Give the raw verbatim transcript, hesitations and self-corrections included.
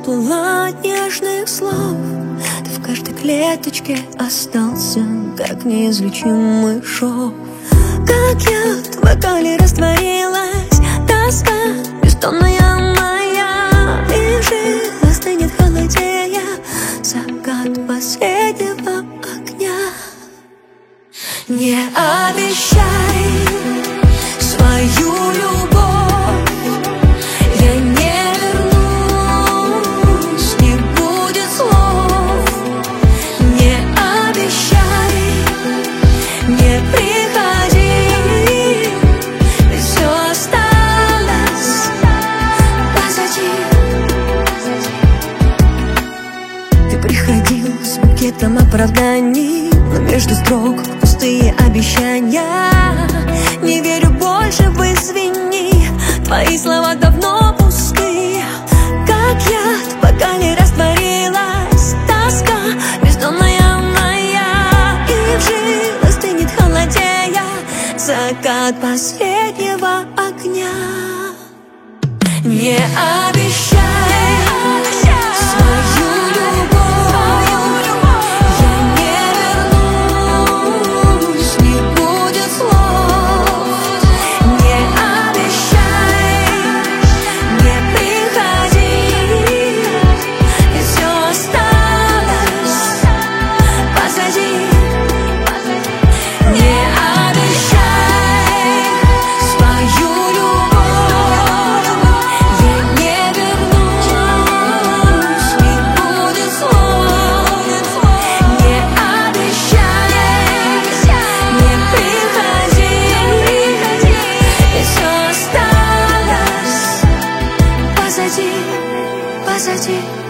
уплыла от нежных слов. Ты в каждой клеточке остался, как неизлечимый шов. Как яд в вокале растворилась тоска бессонная моя, и жизнь остынет холодея, закат последнего огня. Не обещай свою любовь, я не вернусь, не будет слов. Не обещай, не приходи, ведь все осталось позади. Ты приходил с букетом оправданий, но между строк пустые обещания. Не верю больше в извини, твои слова давно пусты. Как яд в вокале растворилась тоска бездонная моя, и в жилах стынет холодея, закат последнего огня. Не обещай свою любовь, я не вернусь, не будет слов. Не обещай, не приходи, и все осталось позади. Не обещай свою любовь, я не вернусь, не будет слов. Не обещай, не приходи, и все осталось позади, позади.